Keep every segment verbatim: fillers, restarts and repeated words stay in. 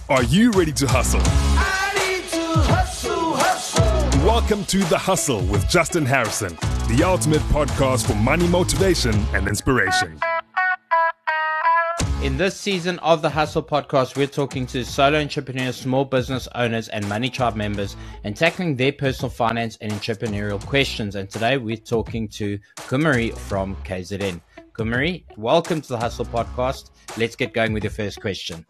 Are you ready to hustle? I need to hustle, hustle. Welcome to The Hustle with Justin Harrison, the ultimate podcast for money motivation and inspiration. In this season of the Hustle podcast, we're talking to solo entrepreneurs, small business owners, and Money Tribe members and tackling their personal finance and entrepreneurial questions. And today we're talking to Kumari from K Z N. Kumari, welcome to the Hustle podcast. Let's get going with your first question.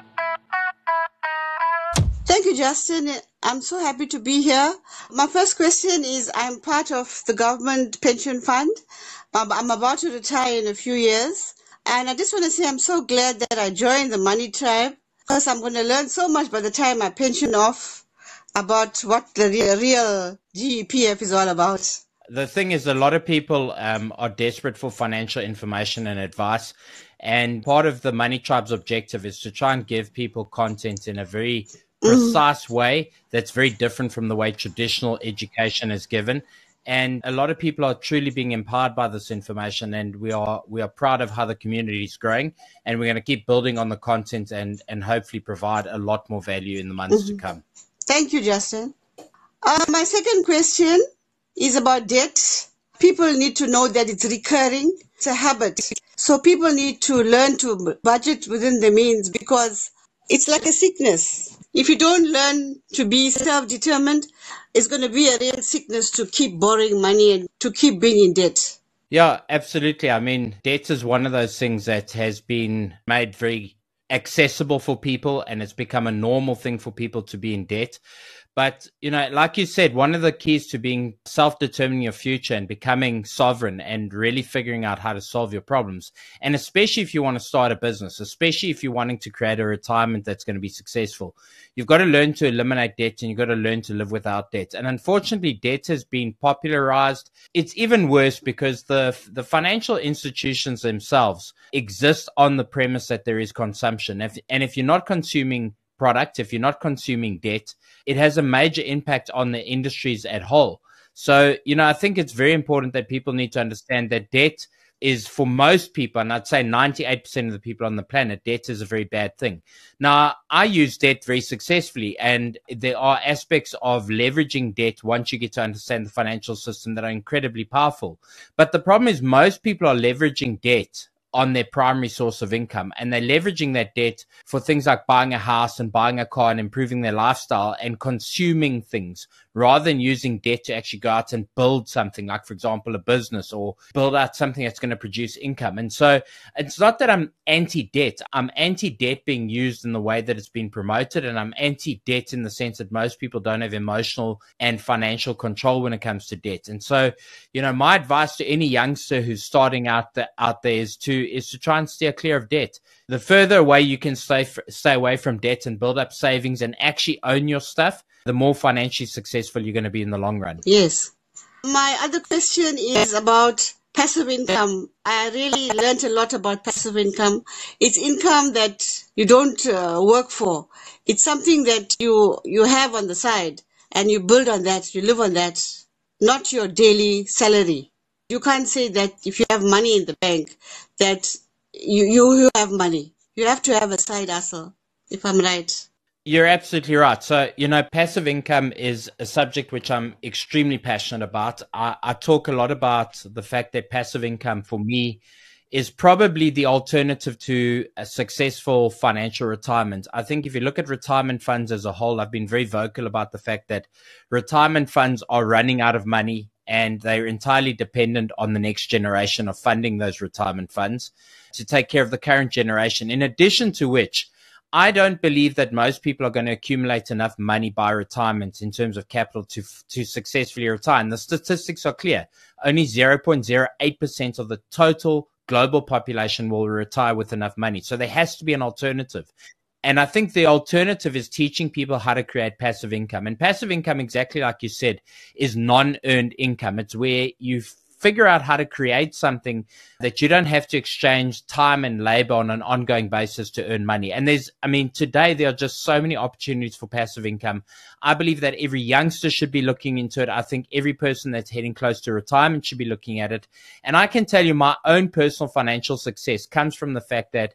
Thank you, Justin. I'm so happy to be here. My first question is, I'm part of the government pension fund. I'm about to retire in a few years. And I just want to say I'm so glad that I joined the Money Tribe, because I'm going to learn so much by the time I pension off about what the real, real G E P F is all about. The thing is, a lot of people um, are desperate for financial information and advice. And part of the Money Tribe's objective is to try and give people content in a very precise mm-hmm. way that's very different from the way traditional education is given. And a lot of people are truly being empowered by this information, and we are we are proud of how the community is growing, and we're going to keep building on the content and, and hopefully provide a lot more value in the months mm-hmm. to come. Thank you, Justin. Uh, my second question is about debt. People need to know that it's recurring. It's a habit. So people need to learn to budget within their means, because it's like a sickness. If you don't learn to be self-determined, it's going to be a real sickness to keep borrowing money and to keep being in debt. Yeah, absolutely. I mean, debt is one of those things that has been made very accessible for people, and it's become a normal thing for people to be in debt. But, you know, like you said, one of the keys to being self-determining your future and becoming sovereign and really figuring out how to solve your problems, and especially if you want to start a business, especially if you're wanting to create a retirement that's going to be successful, you've got to learn to eliminate debt, and you've got to learn to live without debt. And unfortunately, debt has been popularized. It's even worse because the the financial institutions themselves exist on the premise that there is consumption. If, and if you're not consuming product, if you're not consuming debt, it has a major impact on the industries at whole. So, you know, I think it's very important that people need to understand that debt is, for most people, and I'd say ninety-eight percent of the people on the planet, debt is a very bad thing. Now, I use debt very successfully, and there are aspects of leveraging debt once you get to understand the financial system that are incredibly powerful. But the problem is most people are leveraging debt on their primary source of income, and they're leveraging that debt for things like buying a house and buying a car and improving their lifestyle and consuming things, rather than using debt to actually go out and build something, like, for example, a business, or build out something that's going to produce income. And so it's not that I'm anti-debt. I'm anti-debt being used in the way that it's been promoted, and I'm anti-debt in the sense that most people don't have emotional and financial control when it comes to debt. And so, you know, my advice to any youngster who's starting out, the, out there is to is to try and steer clear of debt. The further away you can stay stay away from debt and build up savings and actually own your stuff, the more financially successful you're going to be in the long run. Yes. My other question is about passive income. I really learned a lot about passive income. It's income that you don't uh, work for. It's something that you you have on the side, and you build on that, you live on that, not your daily salary. You can't say that if you have money in the bank, that you, you, you have money. You have to have a side hustle, if I'm right. You're absolutely right. So, you know, passive income is a subject which I'm extremely passionate about. I, I talk a lot about the fact that passive income for me is probably the alternative to a successful financial retirement. I think if you look at retirement funds as a whole, I've been very vocal about the fact that retirement funds are running out of money, and they're entirely dependent on the next generation of funding those retirement funds to take care of the current generation. In addition to which, I don't believe that most people are going to accumulate enough money by retirement in terms of capital to to successfully retire. And the statistics are clear. Only zero point zero eight percent of the total global population will retire with enough money. So there has to be an alternative. And I think the alternative is teaching people how to create passive income. And passive income, exactly like you said, is non-earned income. It's where you figure out how to create something that you don't have to exchange time and labor on an ongoing basis to earn money. And there's, I mean, today there are just so many opportunities for passive income. I believe that every youngster should be looking into it. I think every person that's heading close to retirement should be looking at it. And I can tell you my own personal financial success comes from the fact that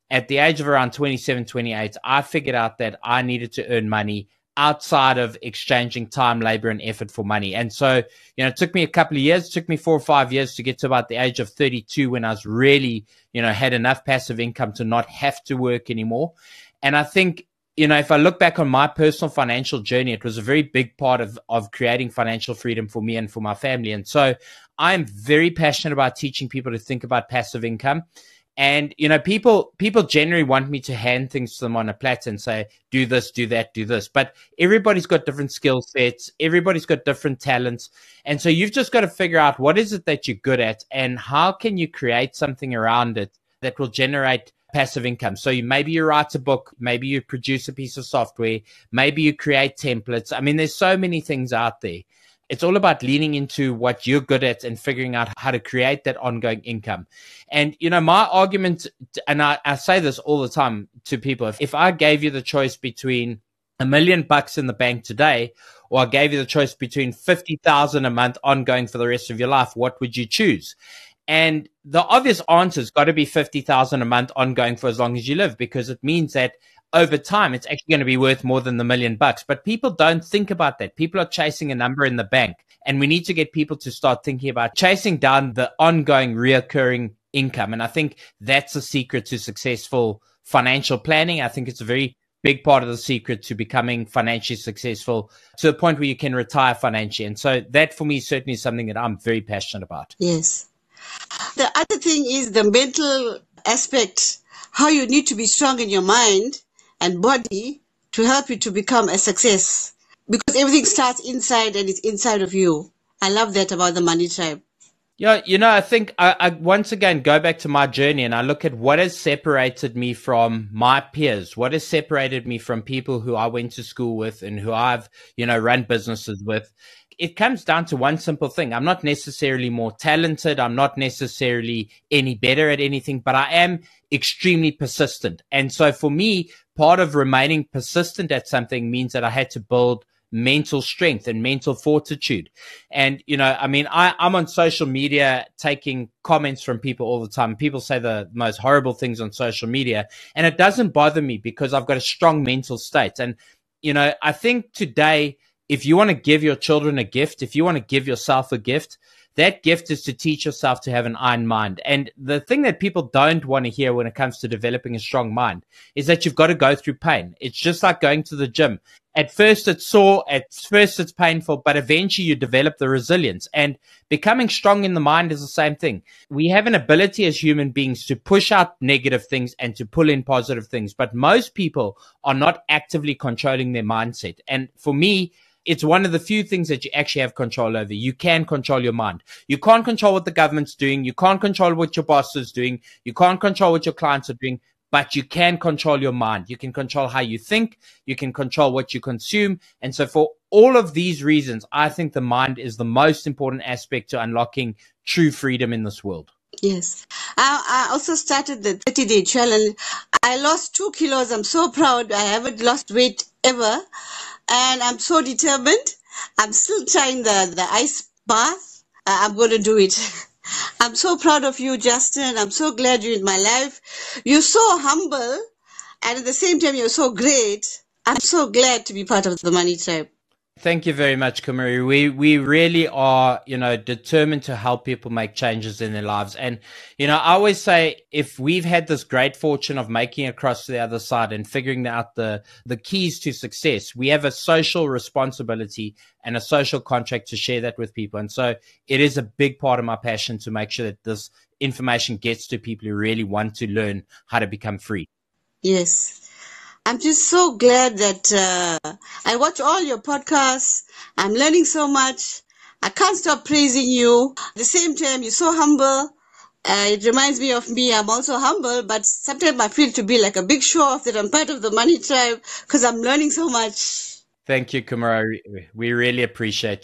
at the age of around twenty-seven, twenty-eight, I figured out that I needed to earn money outside of exchanging time, labor, and effort for money. And so, you know, it took me a couple of years, it took me four or five years to get to about the age of thirty-two when I was really, you know, had enough passive income to not have to work anymore. And I think, you know, if I look back on my personal financial journey, it was a very big part of, of creating financial freedom for me and for my family. And so I'm very passionate about teaching people to think about passive income. And, you know, people, people generally want me to hand things to them on a platter and say, do this, do that, do this. But everybody's got different skill sets. Everybody's got different talents. And so you've just got to figure out what is it that you're good at and how can you create something around it that will generate passive income. So you, maybe you write a book, maybe you produce a piece of software, maybe you create templates. I mean, there's so many things out there. It's all about leaning into what you're good at and figuring out how to create that ongoing income. And, you know, my argument, and I, I say this all the time to people, if, if I gave you the choice between a million bucks in the bank today, or I gave you the choice between fifty thousand a month ongoing for the rest of your life, what would you choose? And the obvious answer has got to be fifty thousand a month ongoing for as long as you live, because it means that over time, it's actually going to be worth more than the million bucks. But people don't think about that. People are chasing a number in the bank. And we need to get people to start thinking about chasing down the ongoing reoccurring income. And I think that's the secret to successful financial planning. I think it's a very big part of the secret to becoming financially successful to the point where you can retire financially. And so that for me is certainly something that I'm very passionate about. Yes. The other thing is the mental aspect, how you need to be strong in your mind and body to help you to become a success, because everything starts inside and it's inside of you. I love that about the Money Tribe. Yeah, you know, I think I, I once again go back to my journey and I look at what has separated me from my peers, what has separated me from people who I went to school with and who I've, you know, run businesses with. It comes down to one simple thing. I'm not necessarily more talented. I'm not necessarily any better at anything, but I am extremely persistent. And so for me, part of remaining persistent at something means that I had to build mental strength and mental fortitude. And, you know, I mean, I, I'm on social media taking comments from people all the time. People say the most horrible things on social media, and it doesn't bother me because I've got a strong mental state. And, you know, I think today, if you want to give your children a gift, if you want to give yourself a gift, that gift is to teach yourself to have an iron mind. And the thing that people don't want to hear when it comes to developing a strong mind is that you've got to go through pain. It's just like going to the gym. At first it's sore, at first it's painful, but eventually you develop the resilience. And becoming strong in the mind is the same thing. We have an ability as human beings to push out negative things and to pull in positive things, but most people are not actively controlling their mindset. And for me, it's one of the few things that you actually have control over. You can control your mind. You can't control what the government's doing. You can't control what your boss is doing. You can't control what your clients are doing, but you can control your mind. You can control how you think. You can control what you consume. And so for all of these reasons, I think the mind is the most important aspect to unlocking true freedom in this world. Yes. I, I also started the thirty-day challenge. I lost two kilos. I'm so proud. I haven't lost weight ever. And I'm so determined. I'm still trying the, the ice bath. Uh, I'm going to do it. I'm so proud of you, Justin. I'm so glad you're in my life. You're so humble. And at the same time, you're so great. I'm so glad to be part of the Money Tribe. Thank you very much, Kumari. We we really are, you know, determined to help people make changes in their lives. And, you know, I always say if we've had this great fortune of making it across to the other side and figuring out the, the keys to success, we have a social responsibility and a social contract to share that with people. And so it is a big part of my passion to make sure that this information gets to people who really want to learn how to become free. Yes. I'm just so glad that uh, I watch all your podcasts. I'm learning so much. I can't stop praising you. At the same time, you're so humble. Uh, it reminds me of me. I'm also humble, but sometimes I feel to be like a big show off that I'm part of the Money Tribe because I'm learning so much. Thank you, Kumara. We really appreciate you.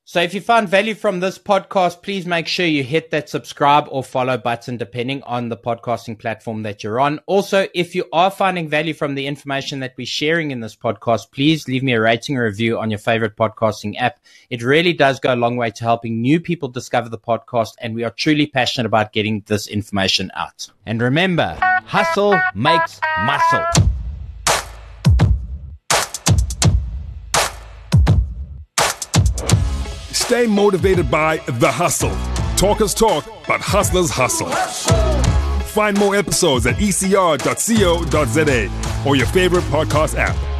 So if you found value from this podcast, please make sure you hit that subscribe or follow button depending on the podcasting platform that you're on. Also, if you are finding value from the information that we're sharing in this podcast, please leave me a rating or review on your favorite podcasting app. It really does go a long way to helping new people discover the podcast, and we are truly passionate about getting this information out. And remember, hustle makes muscle. Stay motivated by The Hustle. Talkers talk, but hustlers hustle. Find more episodes at e c r dot co dot z a or your favorite podcast app.